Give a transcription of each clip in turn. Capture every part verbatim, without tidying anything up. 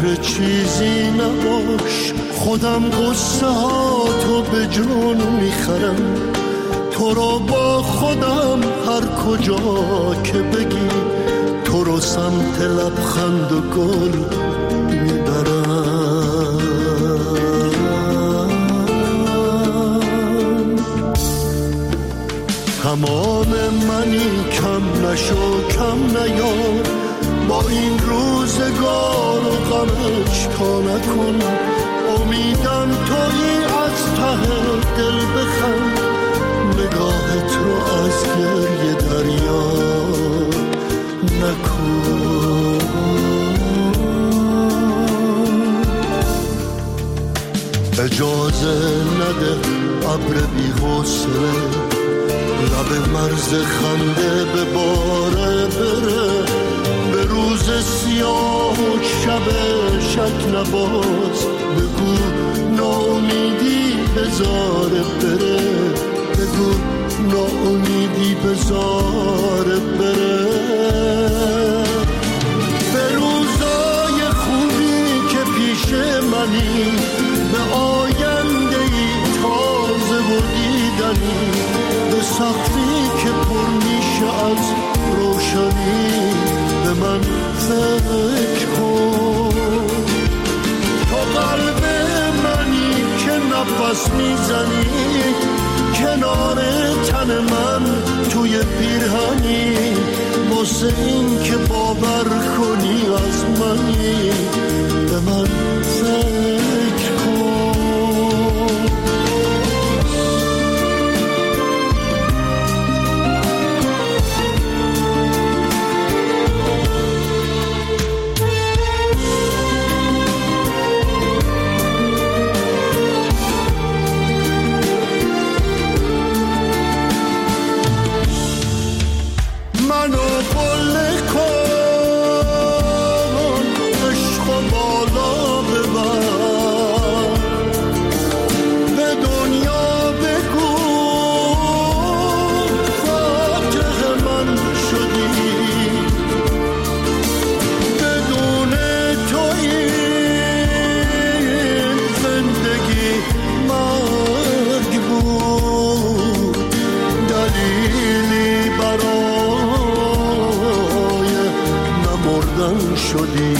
فکر چیزی نباش، خودم قصه ها تو به جون میخرم، تو رو با خودم هر کجا که بگی، تو رو سمت لبخند و گل میبرم. تمام منی کم نشو کم نیار، با این روزگار و غمش تا نکن، امیدم تویی از ته دل بخند، نگاهت رو از گریه دریا نکن. اجازه نده ابر بی حوصله لب مرز خنده به باره بره، به روز سیاه و شب شک نباز، بگو ناامیدی بذاره بره، بگو ناامیدی بذاره بره. به روزای خوبی که پیش منی، به آیندهی تازه و دیدنی، به سقفی که پر میشه از روشنی، به من فکر کن. تو قلب منی که نفس میزنی، کنار تن من توی پیرهنی، واسه این که باور کنی از منی، به من فکر کن. شدی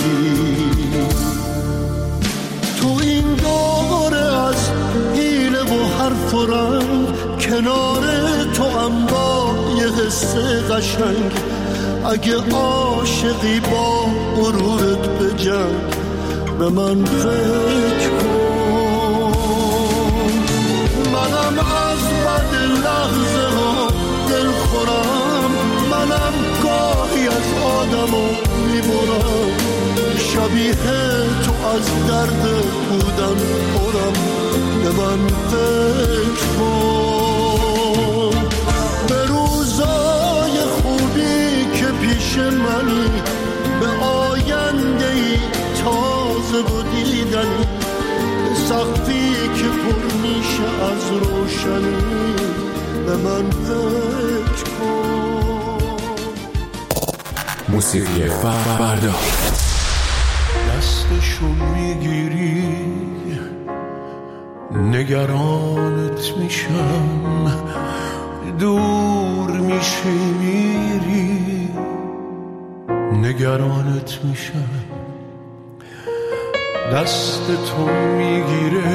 تو این دوره از حیله و حرف و رنگ، کنار تو هم با یه حس قشنگ، اگه عاشقی با غرورت بجنگ، به من فکر کن. منم از بد لحظه ها دل خورم، منم گاهی از آدمو میبرم، شبیه تو از درد بودن خورم، به من فکر کن. به روزای خوبی که پیش منی، به آیندهی تازه و دیدنی، به سقفی که پر میشه از روشنی، به من فکر کن. موسیقی فردا دستشو میگیری نگرانت میشم، دور میشی میری نگرانت میشم، دست تو میگیره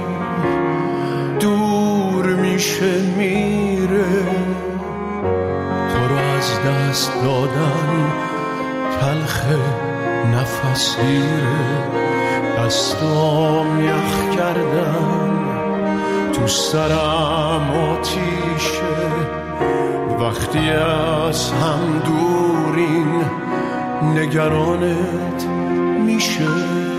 دور میشه میره، تو رو از دست دادن تلخه نفس گیره، دستام یخ کردن تو سرم آتیشه، وقتی از هم دورین نگرانت میشه.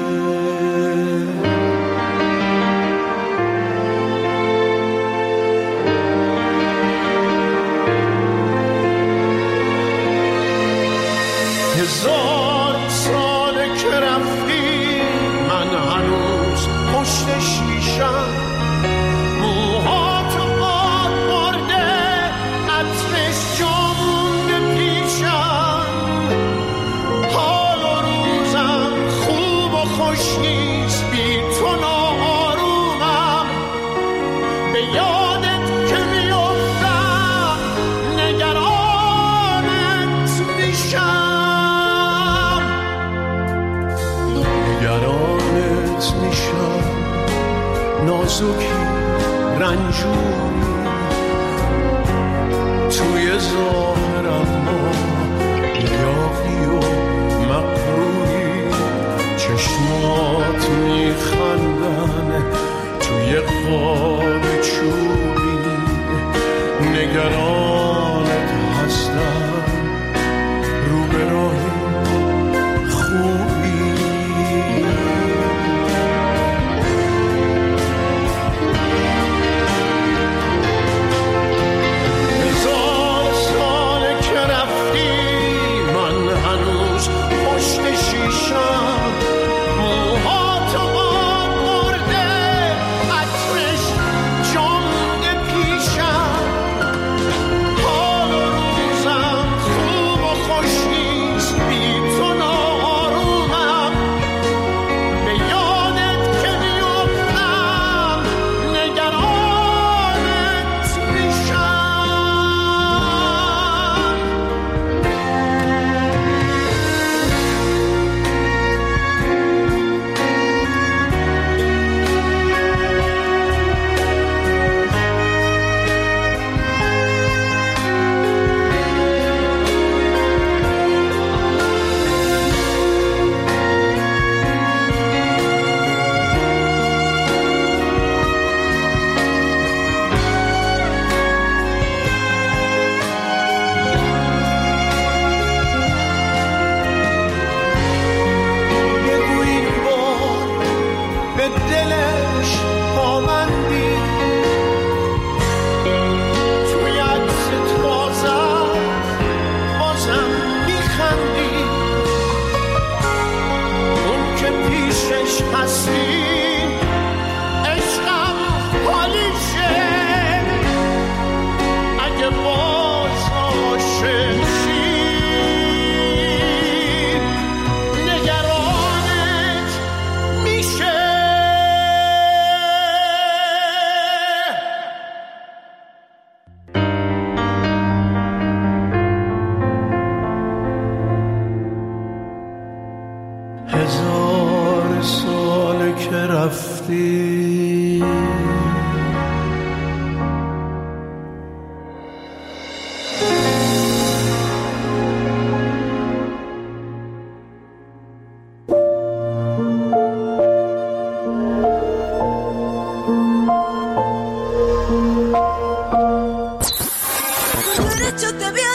هزار ساله که رفتی من هنوز پشت شیشم، موهاتو باد برده عطرش جامونده پیشم، حال و روزم خوب نازکی رنجوری توی ظاهرم ما یاقی و مقروری چشمات میخندن توی قاب چوبی نگرانت هستم رو به راهی خوبی هزار ساله که رفتی من هنوز پشت شیشم موهاتو باد برده عطرش جامده پیشم حال و روزم خوب و خوش نیست بی تو ناآرومم به یادت که میافتم نگرانت میشم بگو این بار به دلش پامندی توی عکس تازم بازم میخندی اون که پیشش هستی عشقم حالیشه اگه باز عاشق شی نگرانت میشه هزار ساله که رفتی Yo te había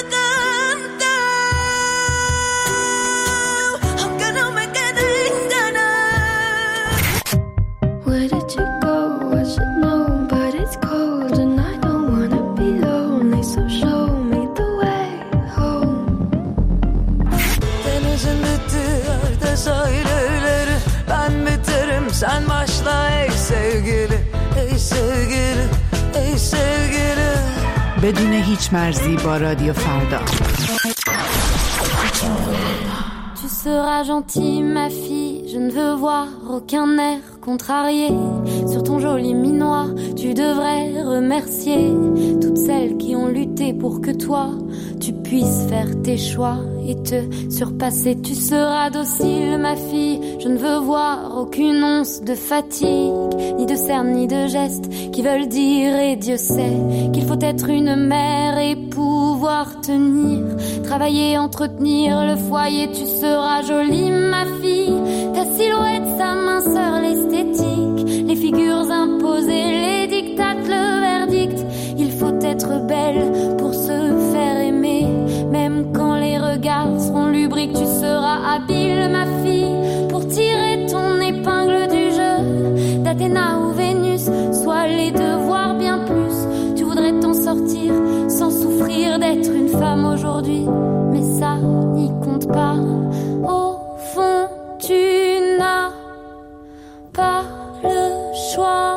cantado, aunque no me queden ganas. Where did you go? I should know, but it's cold and I don't wanna be lonely. So show me the way home. Denizin bittiği de sahilleri, ben biterim sen başla ey sevgili, ey sevgili, ey sevgili. بدون هیچ مرزی با رادیو فردا. Tu seras gentille, ma fille, je ne veux voir aucun air contrarié. Sur ton joli minois, tu devrais remercier toutes celles qui ont lutté pour que toi, tu puisses faire tes choix et te surpasser. Tu seras docile, ma fille, je ne veux voir aucune once de fatigue, ni de cernes, ni de gestes qui veulent dire, et Dieu sait qu'il faut être une mère et pouvoir tenir, travailler, entretenir le foyer. Tu seras jolie, ma fille, ta silhouette, sa minceur, l'esthétique, les figures imposées, les dictates, le verdict. Il faut être belle pour se faire aimer, même quand les regards seront lubriques. Tu seras habile, ma fille, pour tirer ton épingle du jeu, d'Athéna ou Vénus, soit les deux, voire bien plus. Tu voudrais t'en sortir sans souffrir d'être une femme aujourd'hui, mais ça n'y compte pas. Au fond, tu n'as pas le choix.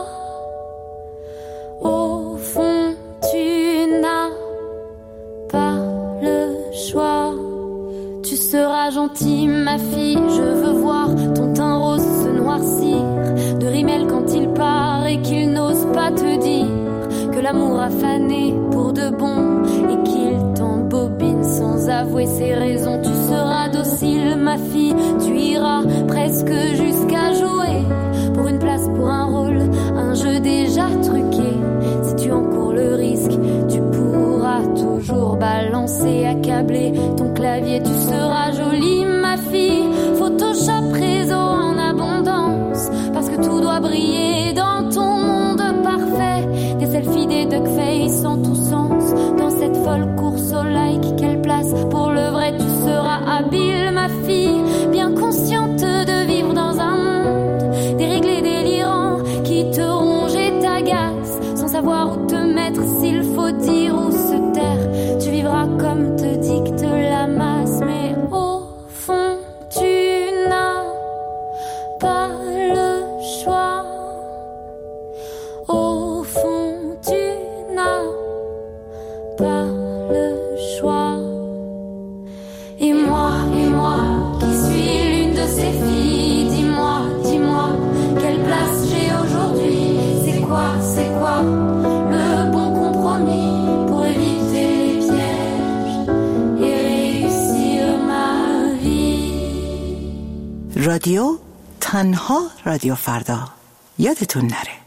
Au fond, tu n'as pas le choix. Tu seras gentille, ma fille, je veux voir ton teint rose se noircir de rimel quand il part et qu'il n'ose pas te dire que l'amour a fané pour de bon et qu'il t'embobine sans avouer ses raisons. Tu seras docile, ma ma fille, tu iras presque jusqu'à jouer pour une place, pour un rôle, un jeu déjà truqué. Si tu encours le risque, tu pourras toujours balancer, accabler ton clavier. Tu seras jolie ma fille, Photoshop réseau en abondance, parce que tout doit briller dans ton monde parfait. Des selfies, des duckface en tous sens, dans cette folle course au like. Quelle place pour le vrai, tu seras habile ma fille, bien consciente de vivre dans un monde déréglé, délirant, qui te ronge et t'agace, sans savoir où te mettre, s'il faut dire ou se taire. Tu vivras comme te dicte la masse, mais au fond tu n'as pas le choix. Au fond tu n'as pas le choix. Et moi, et moi, qui suis l'une de ces filles, dis-moi, dis-moi, quelle place j'ai aujourd'hui? C'est quoi, c'est quoi le bon compromis pour éviter les pièges et réussir ma vie? رادیو تنها رادیو فردا، یادتون نره.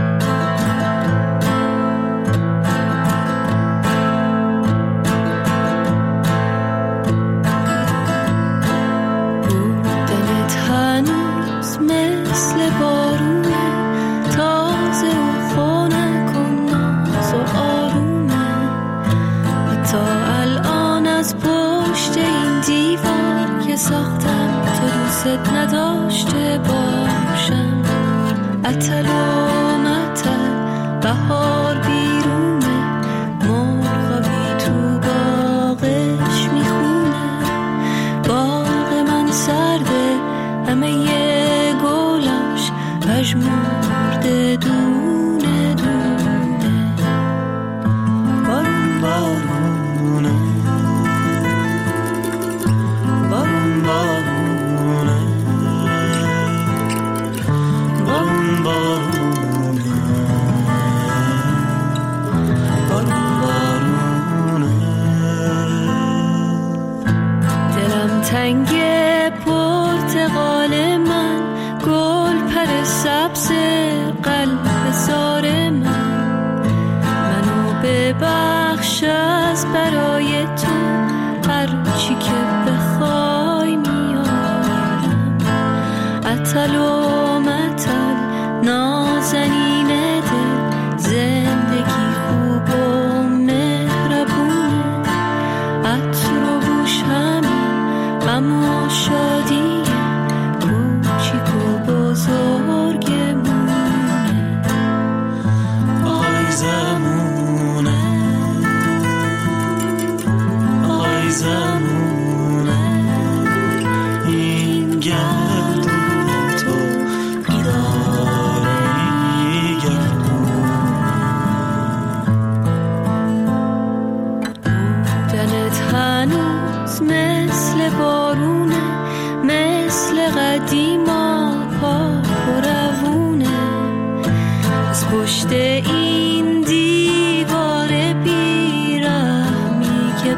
نداشته باشم اتل و متل بهار بیرونه مرغا بی تو باغش میخونه باغ من سرده همه یه گلاش پژمرده دونه دونه بارون بارونه بارون بارونه تنگ پرتقال من گل پر سبز قلب زار من منو ببخش از برای تو هر چی که بخوای میارم اتل و متل نازنین دل زندگی خوب و مهربونه عطر و بوش همین اما شادی کوچیک و بزرگمونه آی زمونه آی زمونه این گردون تو بیداره گردون بودنت هنوز مثل بارونه مثل قدیما پاک و روونه از پشت این دیوار بیرحمی که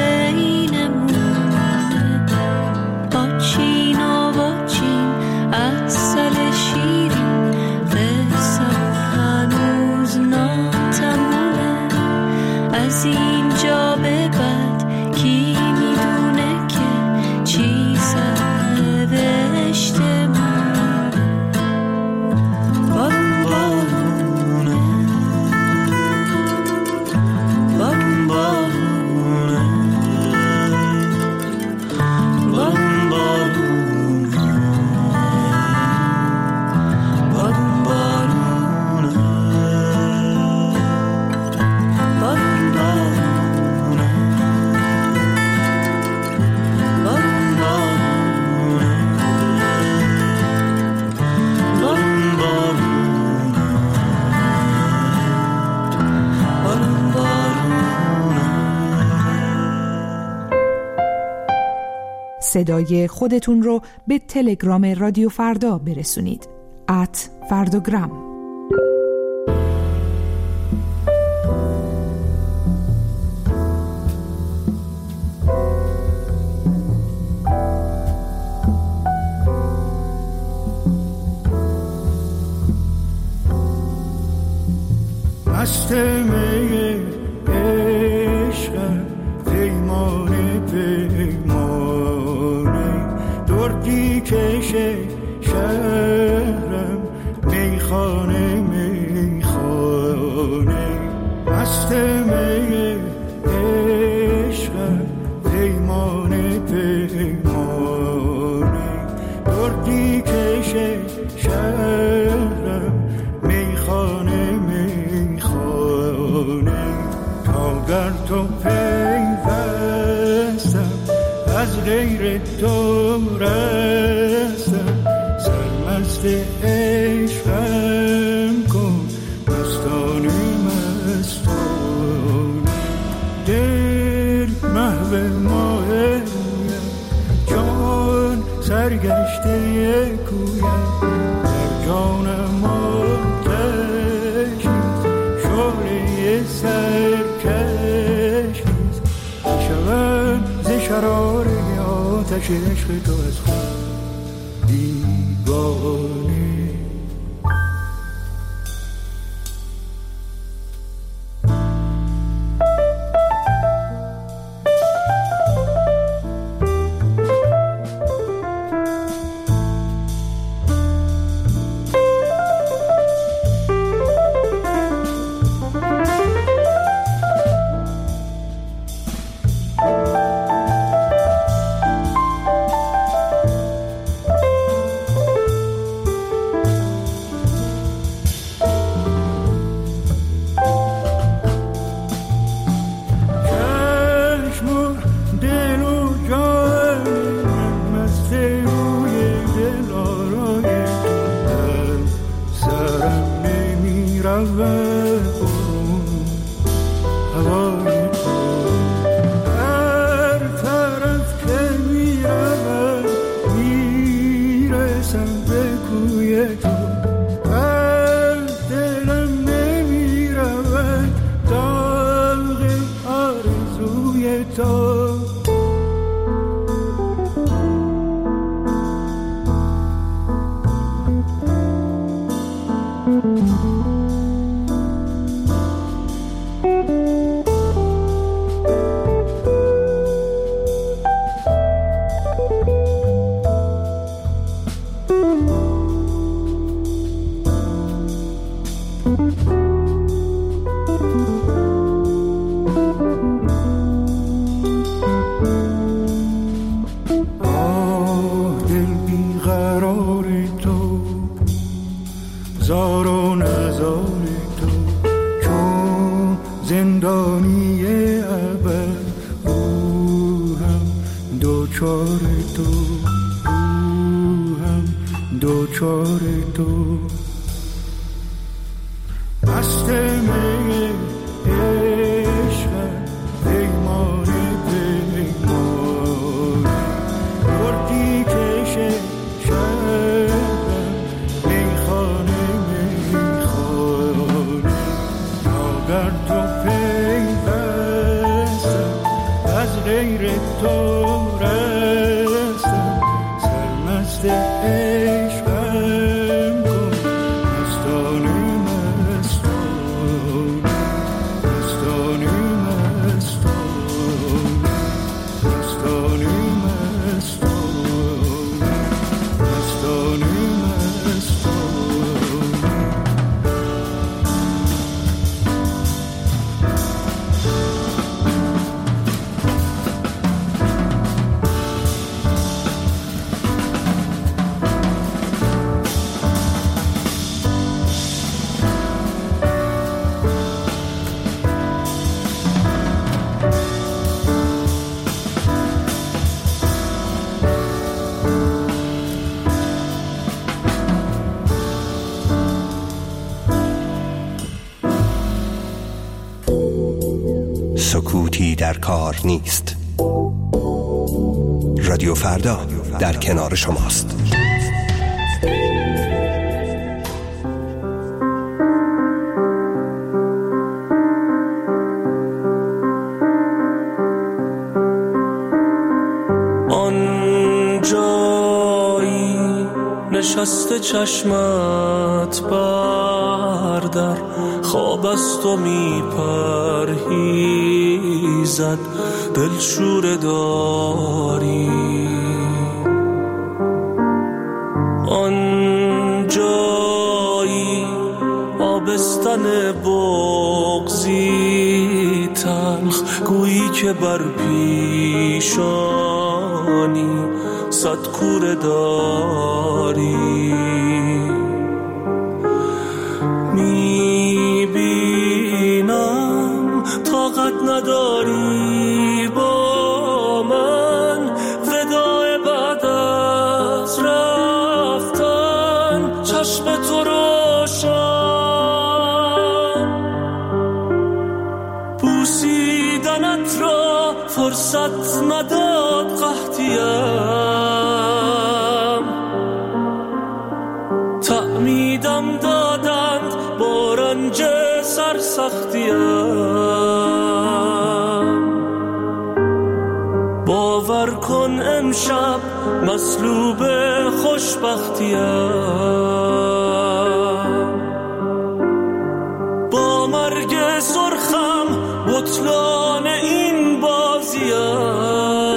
بینمونه با چین و با چین عسل شیرین قصه هنوز ناتمومه از اینجا به بعد کی میدونه که چی سرنوشته من بارون بارونه بارون بارونه بارون بارونه بارون بارونه بارون بارونه صدای خودتون رو به تلگرام رادیو فردا برسونید. ات فردوگرام. پیمانه پیمانه دردی کشه شهرم میخانه میخانه مست می عشقم پیمانه پیمانه دردی کشه شهرم میخانه میخانه تا گر تو پیوستم از غیر تو رستم سرمست عشقم کن مستانه مستانه دل محو ماه جان سرگشته کویم در جانم آتشی شعله سرکشی شوم ز شرار آتش عشق تو از خود دیوانه سکوتی در کار نیست. رادیو فردا در کنار شماست. آن جایی نشسته چشمت بر آخر در خواب است و می پرهیزد دلشوره داری. آن جایی آبستن بغضی تلخ گویی که بر پیشانی صد کوره داری. میبینم طاقت نداری با من وداع بعد از رفتن چشم تو روشن. بوسیدنت را فرصت نداد قحطیم، تعمیدم دادند با رنج سرسختیم. باور کن امشب مصلوب خوشبختیم. با مرگ سرخم بطلان این بازیم.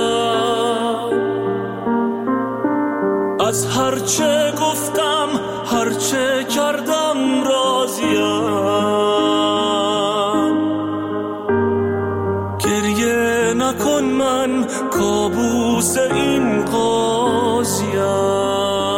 از هرچه گفتم هرچه کردم راضیم. گریه نکن من کابوس این قاضیم.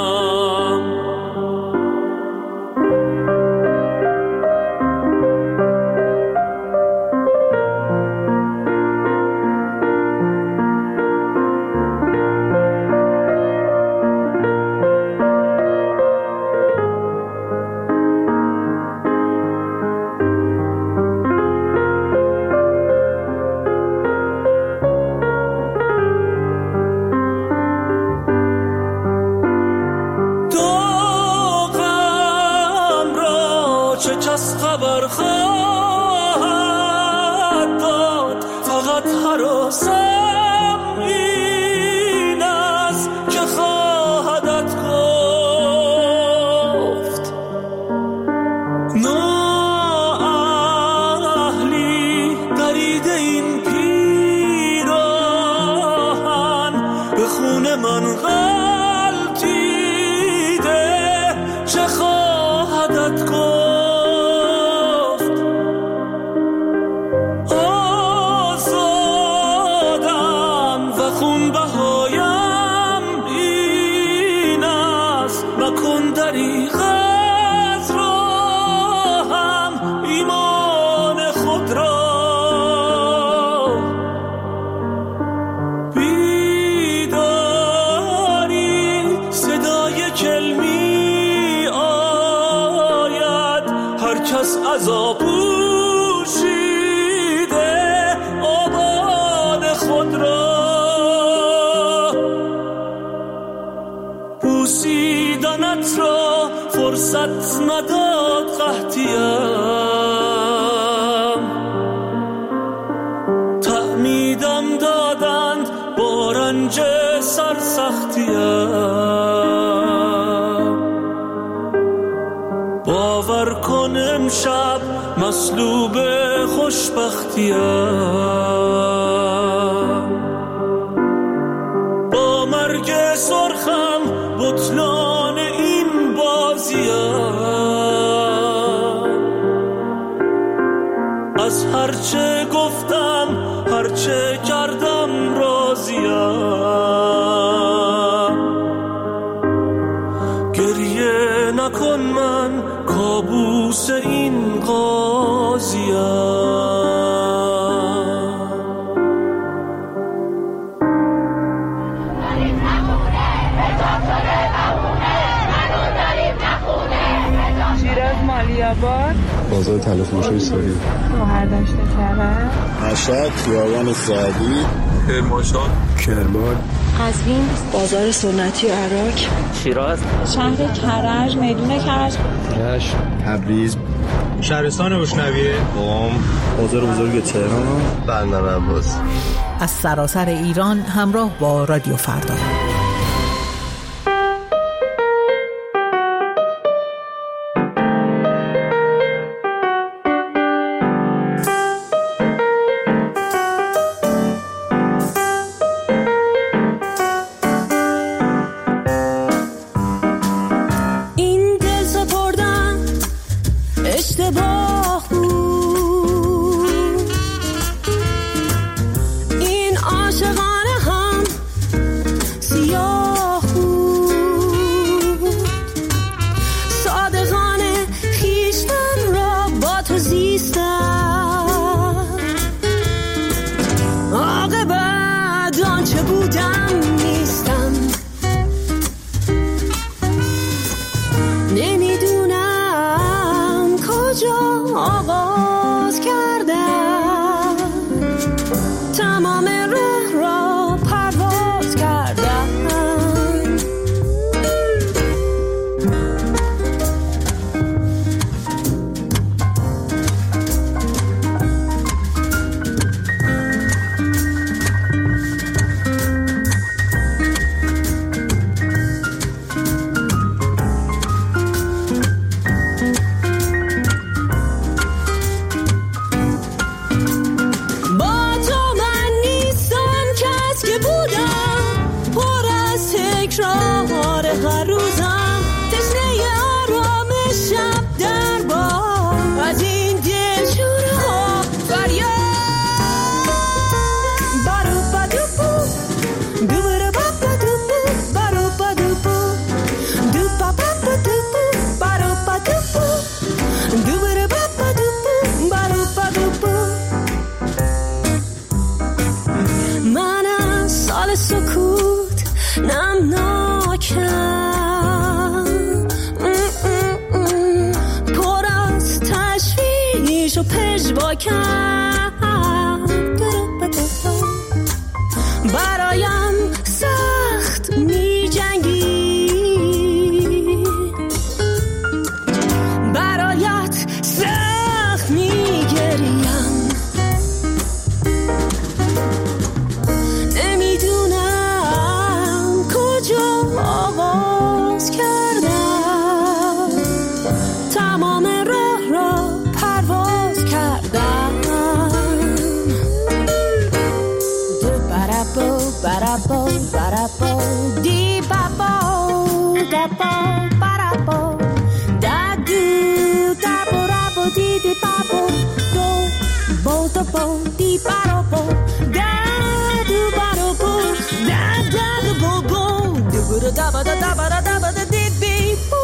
مصلوب خوشبختیم. با مرگ سرخم بطلان این بازیم. از هرچه گفتم هرچه کردم راضیم. گریه نکن من کابوس این قاضیم. شیراز مالی‌آباد، بازار تلفروشی سوری، مهردشت کرد، مشهد خیابان سعدی، کرمانشاه، کرمان، قزوین، بازار سنتی عراق، شیراز، شهر کرج، میدون کرج، رشت، تبریز، شهرستان روشنویه، قم، بازار بزرگ تهران، بندر عباس. از سراسر ایران همراه با رادیو فردا. آنچه بودم نیستم. نمیدونم کجا آغاز کردم، تمام راه را پرواز کردم. برایم سخت می جنگی، برایت سخت می گریم. نمیدونم کجا آغاز کردم، تمام راه را پرواز کردم. Ba-da-bo, ba-da-bo, dee-ba-bo, da-bo, ba-da-bo, da-do, da-bo-da-bo, dee-dee-ba-bo, do, bo-da-bo, dee-ba-da-bo, da-do-ba-da-bo, da-da-da-bo-bo, do-ba-da-da-ba-da-da-ba-da-da-ba-da-dee-bee-boo.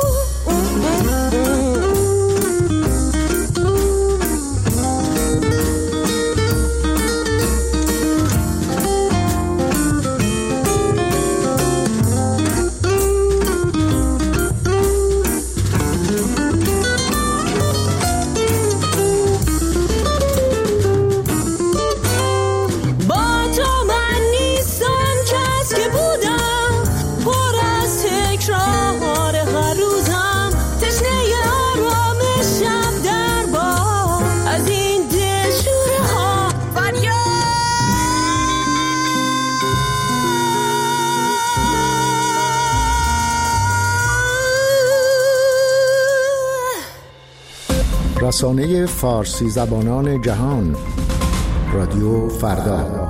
رسانه فارسی زبانان جهان، رادیو فردا.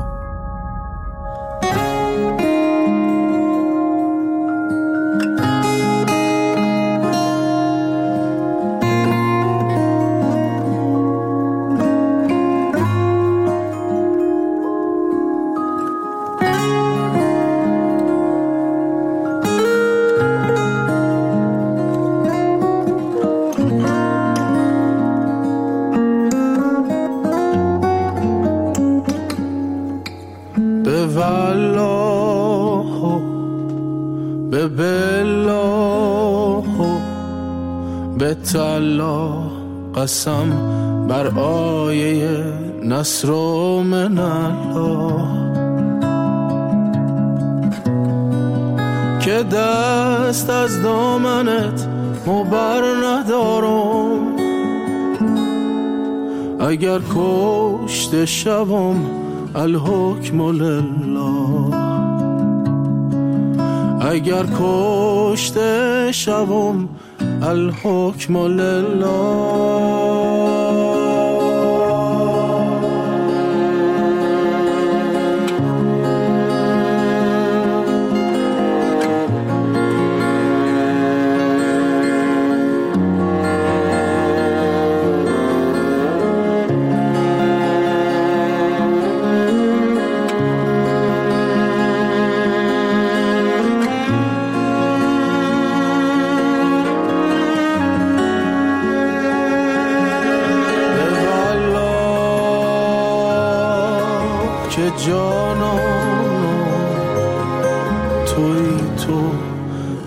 قسم بر آیه نصر و من الله که دست از دامنت مبر ندارم. اگر کشته شوم الحکم لله، اگر کشته شوم الحکم لله.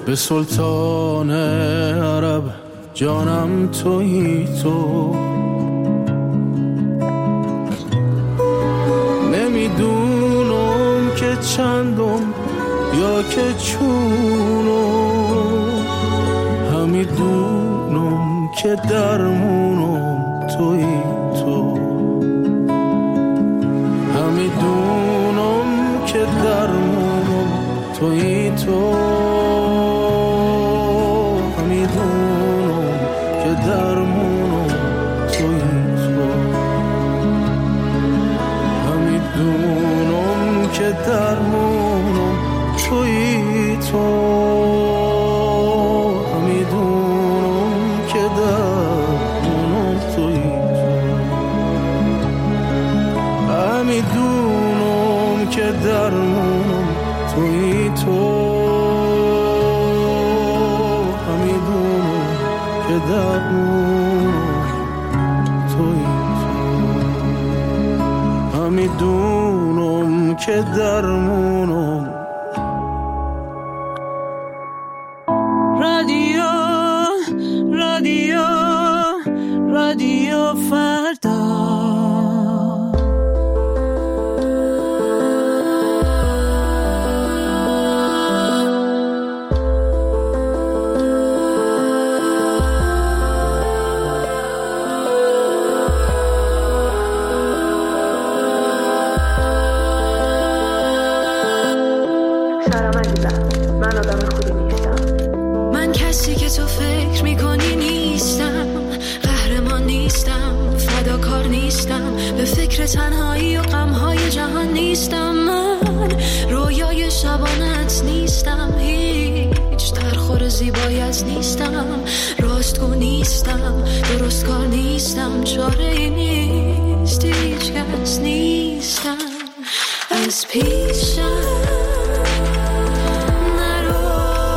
به سلطان عرب جانم تویی تو. نمیدونم که چندم یا که چونم، همیدونم که درمونم تویی تو. همیدونم که درمونم تویی تو. همیدونم که درمونم تویی تو. همیدونم که درمونم تویی تو. همیدونم که درمونم تویی تو. همیدونم که درمونم تویی تو. همیدونم که درمونم تویی تو. همیدونم که درمونم. رادیو رادیو رادیو فردا. به فکر تنهایی و غمهای جهان نیستم. من رویای شبانت نیستم، هیچ درخور زیبایت نیستم. راستگو نیستم، درست کار نیستم، چاره نیست، هیچ کس نیستم. از پیشم نرو،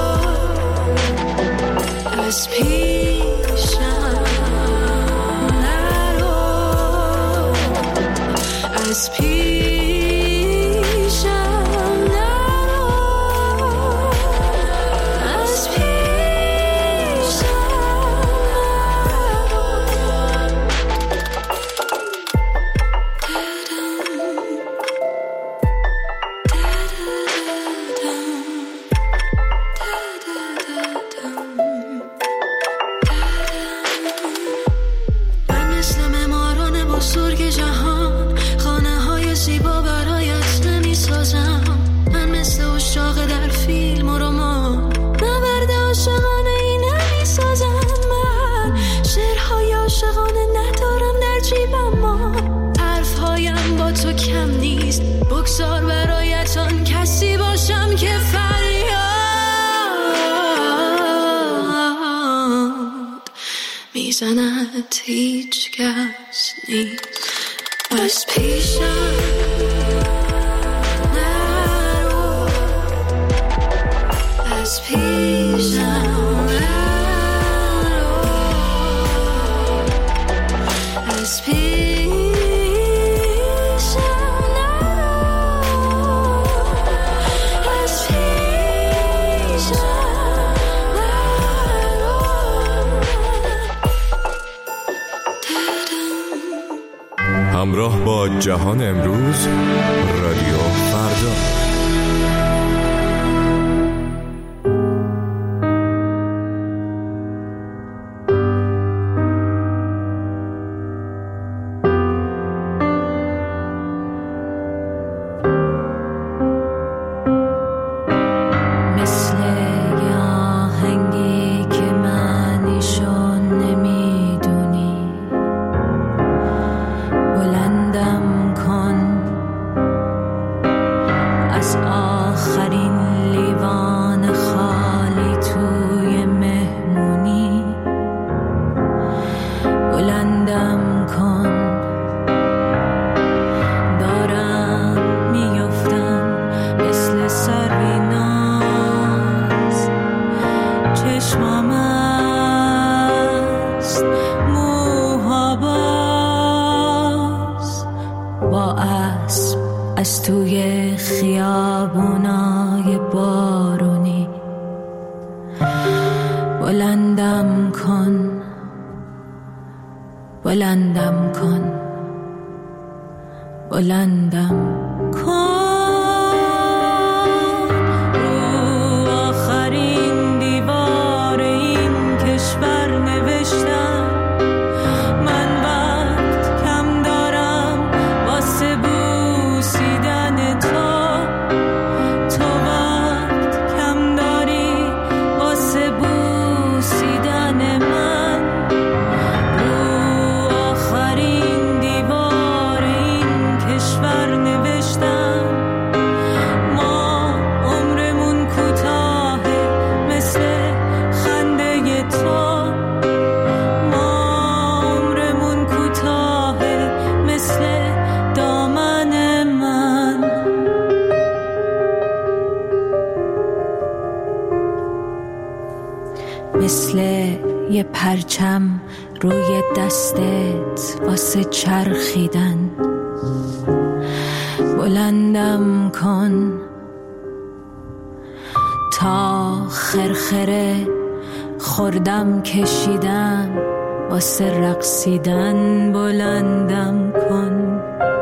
از پیشم از پیشم نرو، از پیشم من مثل معماران بزرگ جهان زیبا برایت نمی سازم. من مثل اشاق در فیلم و رمان نبرد عاشقانه ای نمی سازم. من شعرهای عاشقانه ندارم در جیبم، ما حرفهایم با تو کم نیست. بگذار برایت آن کسی باشم که فریاد میزند، هیچ کس نیست. از پیشم نرو، از پیشم نرو، از پیشم نرو، از پیشم نرو. همراه با جهان امروز، رادیو فردا. از توی خیابونای بارونی بلندم کن، بلندم کن، بلندم کن. رو آخرین دیوار این کشور نوشتم من وقت کم دارم واسه بوسیدن تو، تو وقت کم داری واسه بوسیدن من. رو آخرین دیوار این کشور نوشتم ما عمرمون کوتاهه مثل خنده تو، ما عمرمون کوتاهه مثل دامن من. مثل یه پرچم روی دستت واسه چرخیدن، بلندم کن تا خرخره خوردم کشیدم واسه رقصیدن، بلندم کن.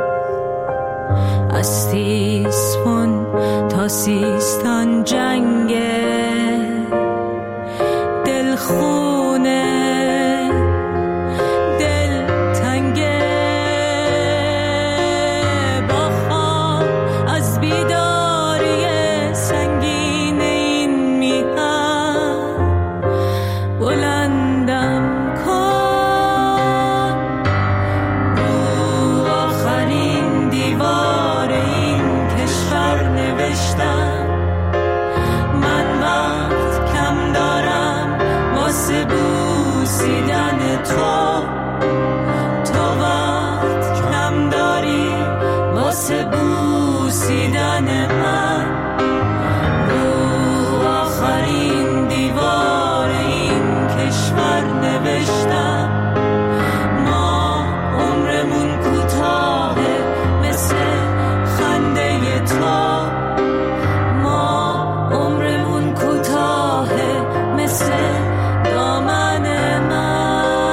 از تیسفون تا سیستان جنگه دل خونه دل تنگه، با خواب از بیداری سنگین این میهن، بلندم کن. رو آخرین دیوار این کشور نوشتم من وقت کم دارم واسه بوسیدن تو، تو وقت کم داری واسه بوسیدن من. رو آخرین دیوار این کشور نوشتم ما عمرمون کوتاهه مثل خنده تو، ما عمرمون کوتاهه مثل دامن من.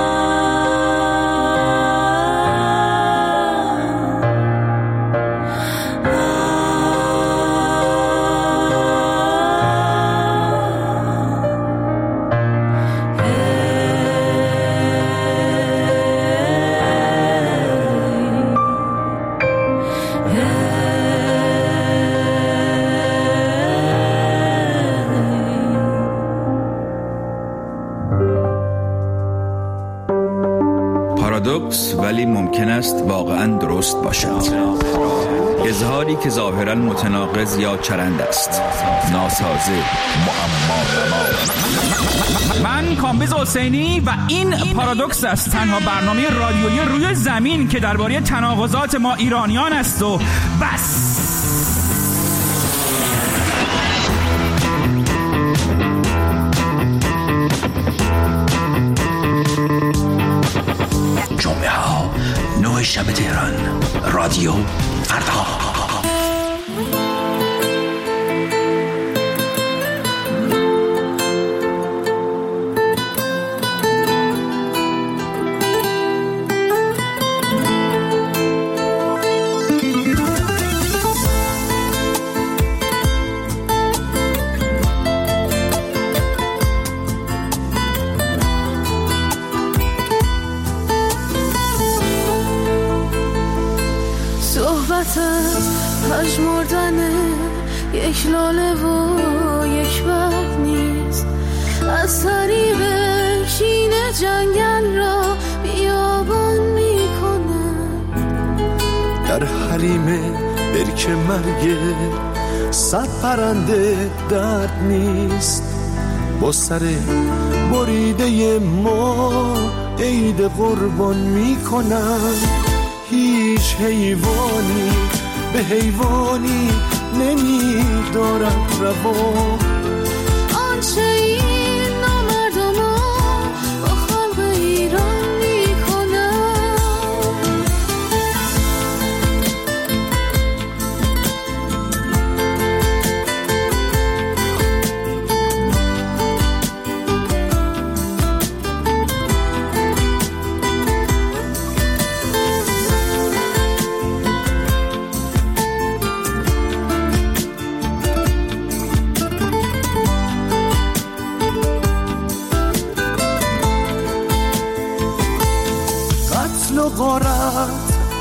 پارادوکس ولی ممکن است واقعاً درست باشد. اظهاری که ظاهراً متناقض یا چرند است، ناسازه، معما نما. من کامبیز حسینی و این پارادوکس است، تنها برنامه رادیویی روی زمین که درباره تناقضات ما ایرانیان است و بس. جمعه ها نه شب تهران، رادیو فردا. پژمردن یک لاله و یک برگ نیست، از طریق شین جنگل را بیابان میکنه. در حریم برک مرگ صد پرنده درد نیست، با سر بریده ما عید قربان میکنن. هیچ حیوانی به حیوانی نمیدارد روا، آنچه این نامردمان با خلق ایران میکنن.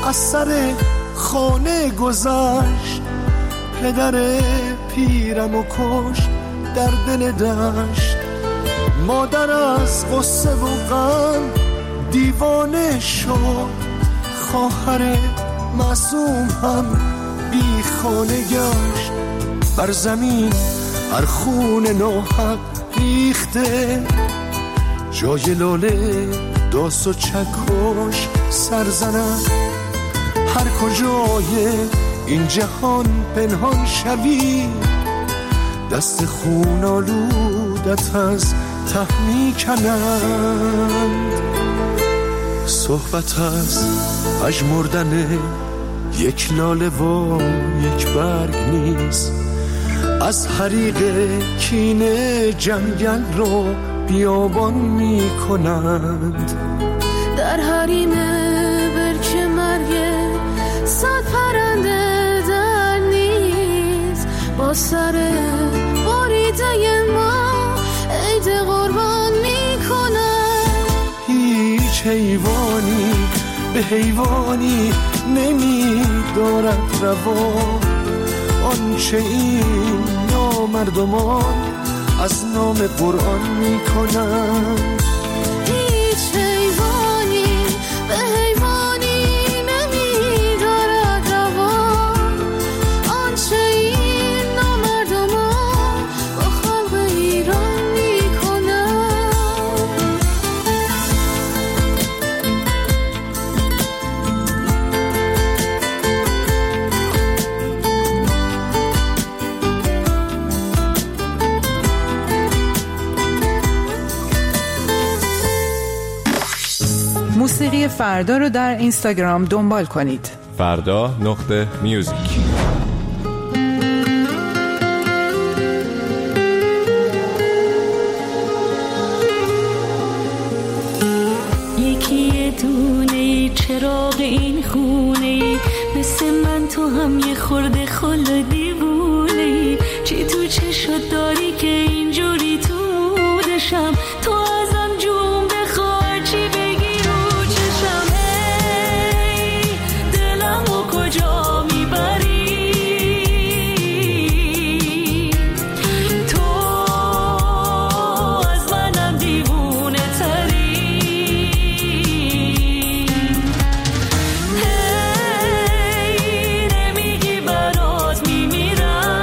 از سر خانه گذشت، پدر پیرم و کشت در دل دشت. مادر از غصه و غم دیوانه شد، خواهر معصوم هم بی خانه گشت. بر زمین هر خون نوحق ریخته، جای لاله داس و چکش سرزنم. هر کجای این جهان پنهان شوی، دست خون آلودت از ته میکنند. صحبت از پژمردن یک لاله و یک برگ نیست، از حریق کینه جنگل رو بیابان میکنند. در حریم برک مرگ صد پرنده در نیز، با سر باریده ما عید قربان میکنند. هیچ حیوانی به حیوانی نمیدارد روا، آنچه این نامردمان از نام قرآن میکنند. هیچ حیوانی به حیوانی نمیدارد روا، آنچه این نامردمان با خلق ایران میکنند. موسیقی فردا رو در اینستاگرام دنبال کنید. فردا نقطه میوزیک. یکی دونه چراغ این خونه، مثل من تو هم یه خورده خل دیوونه. چی تو چشت داری که اینجوری تو مودشم، تو ازم جون بخواه چی بگی رو چشم. ای دلم و کجا میبری تو، از منم دیوونه تری. هی نمیگی برات میمیرم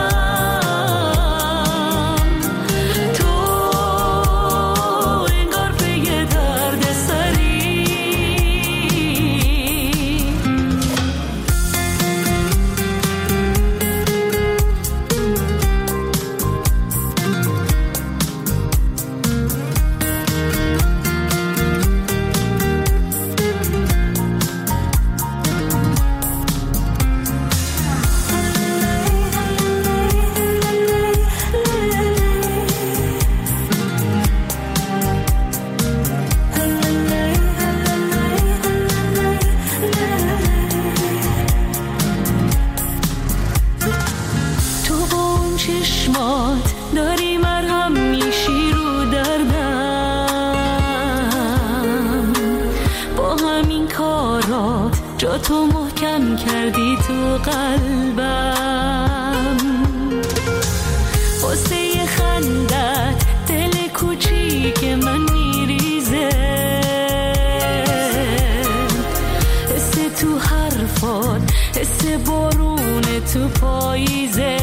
تو، انگار پی درد سری. تو با اون چشمات داری مرهم میشی رو دردم، با همین کارات جا تو محکم کردی تو قلبم. واسه خندت دل کوچیک من میریزه، حس تو حرفات حس بارون تو پاییزه.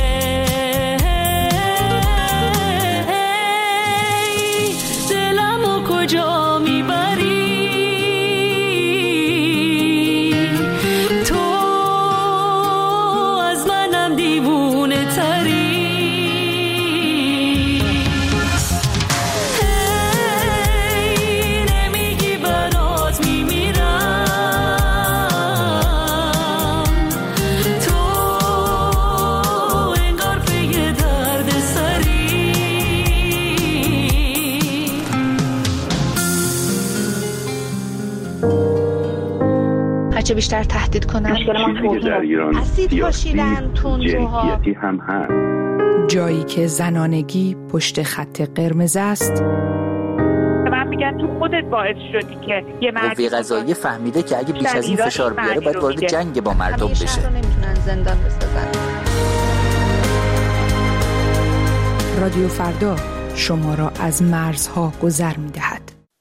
دلم و کجا میبری تو، از منم دیوونه تری. هی نمیگی برات میمیرم تو، انگار پی درد سری. هرچه بیشتر تهدید کنن چیزی در ایران اسید پاشیدن تندروها، جنسیتی هم هست. جایی که زنانگی پشت خط قرمز است، من میگن تو خودت باعث شدی که یه مردی قوه قضاییه فهمیده که اگه بیش از این فشار بیاره باید وارد جنگ با مردم بشه. شهر رو نمیتونن زندان بسازن. رادیو فردا شما را از مرزها گذر می‌دهد.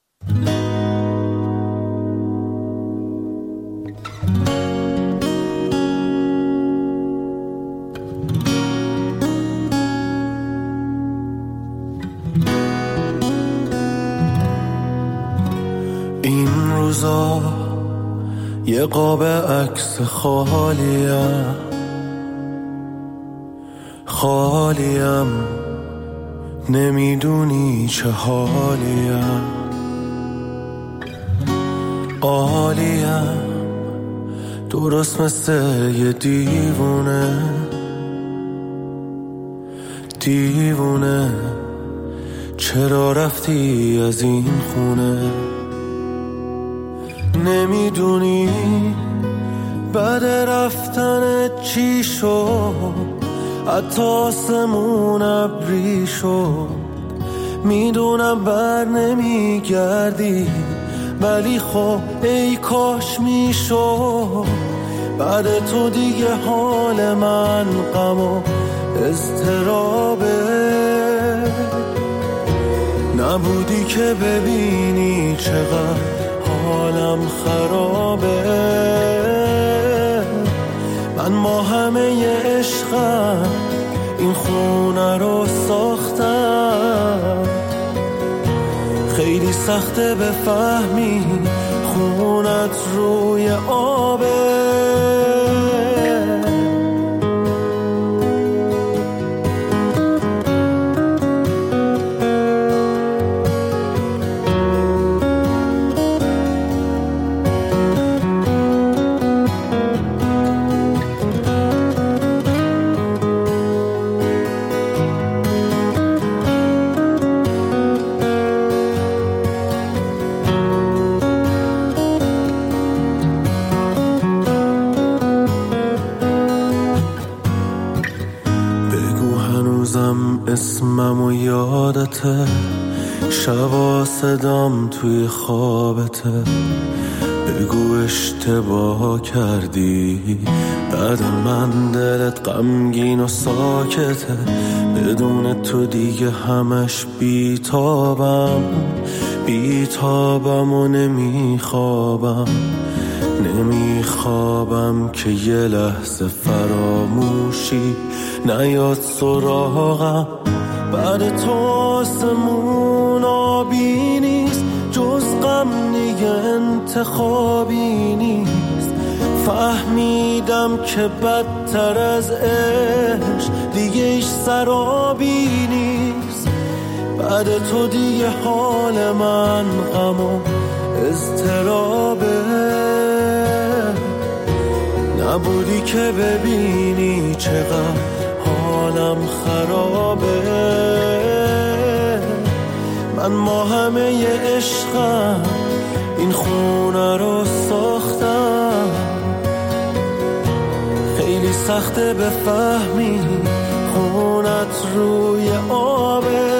این روزا یه قاب عکس خالیم خالیم نمیدونی چه حالیم عالیم درست مثل یه دیوونه دیوونه چرا رفتی از این خونه نمیدونی بعد رفتن چی شد حتی آسمون ابری شد میدونم بر نمیگردی ولی خب ای کاش میشد بعد تو دیگه حال من غم و اضطرابه نبودی که ببینی چقدر حالم خرابه من با همه عشقم این خونه رو ساختم خیلی سخته بفهمی خونت روی آبه اسمم و یادته شبا صدام توی خوابته بگو اشتباه کردی بعد من دلت غمگین و ساکته بدون تو دیگه همش بیتابم بیتابم و نمیخوابم نمیخوابم که یه لحظه فراموشی نیاد سراغم بعد تو آسمون آبی نیست جز غم دیگه انتخابی نیست فهمیدم که بدتر از عشق دیگه ایش سرابی نیست بعد تو دیگه حال من غم و اضطرابه نبودی که ببینی چقدر حالم خرابه من با همه عشقم این خونه رو ساختم خیلی سخته بفهمی خونت روی آبه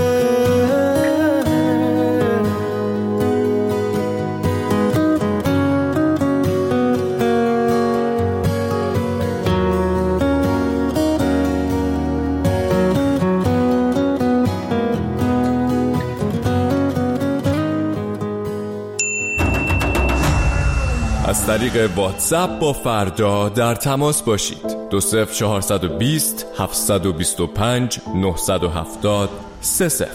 از طریق واتساپ با فردا در تماس باشید. دو صفر چهارصد و بیست هفتصد و بیست و پنج نهصد و هفتاد سه صفر.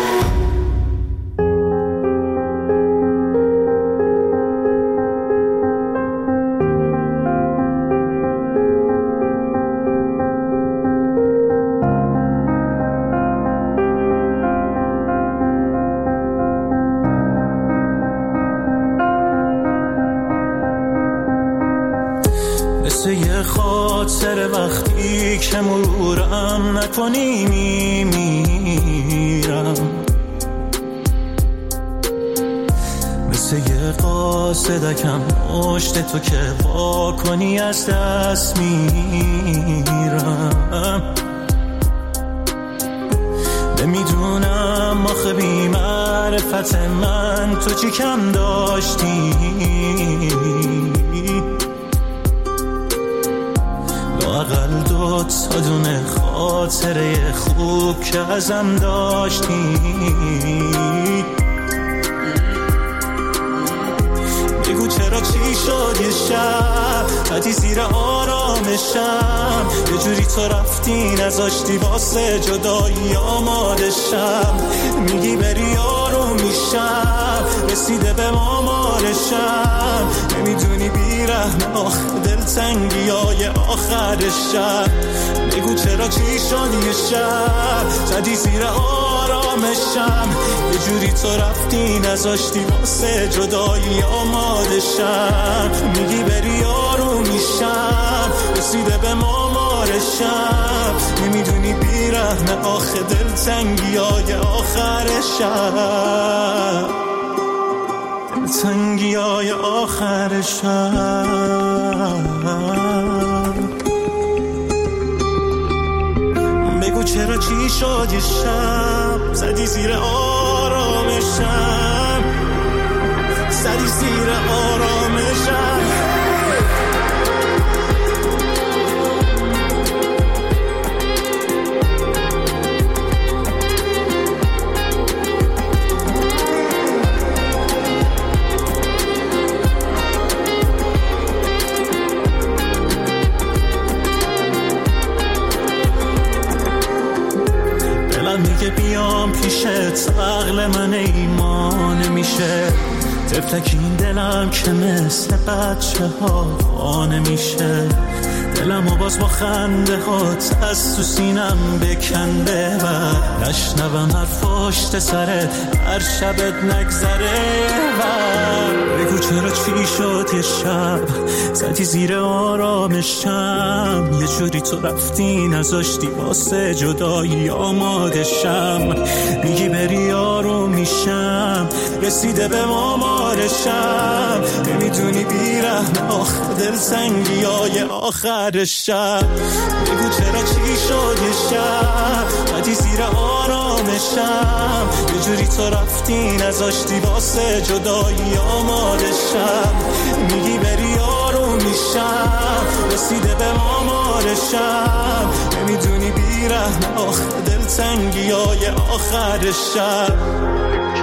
یه خاطر وقتی که مرورم نکنی میمیرم مثل یه قاصدکم پشت تو که وا کنی از دست میرم نمیدونم آخه بی معرفت محبت من تو چی کم داشتی؟ لااقل دو تا دونه خاطره خوب که ازم داشتی. بگو چرا چی شد یه شب بعدی زیر آرامشم یه جوری تو رفتی نذاشتی واسه جدایی آمادشم. میگی بری آروم میشم رسیده به مامارشم نمیدونی بیرحم آخ دلتنگی های آخرشم. بگو چرا چی شد یه شب زدی زیر آرامشم یه جوری تو رفتی نذاشتی واسه جدایی آمادشم. میگی بری آروم میشم رسیده به مامارشم نمیدونی بیرحم آخ دلتنگی های آخرشم دلتنگی های آخرشم. بگو چرا چی شد یه شب زدی زیر آرامشم زدی زیر آرامشم. میگه بیام پیشت عقل من ایمان میشه طفلک این دلم که مثل بچه ها خانه میشه. دلم و باز با خنده هات از تو سینم بکنده و نشنوم هر پشت سرت هر شبت نگذره. و بگو چرا چی شد یه شب زدی زیر آرامشم یه جوری تو رفتی نذاشتی واسه جدایی آمادشم. میگی بری آروم میشم رسیده به مامارشم نمیدونی بیرحم آخ دلتنگی های آخرشم. بگو چرا چی شد یه شب بعدی زیر آرامشم یه جوری تو رفتی نذاشتی واسه جدایی آمادشم. میگی بری آروم میشم رسیده به مامارشم نمیدونی بیرحم آخ دلتنگی های آخرشم.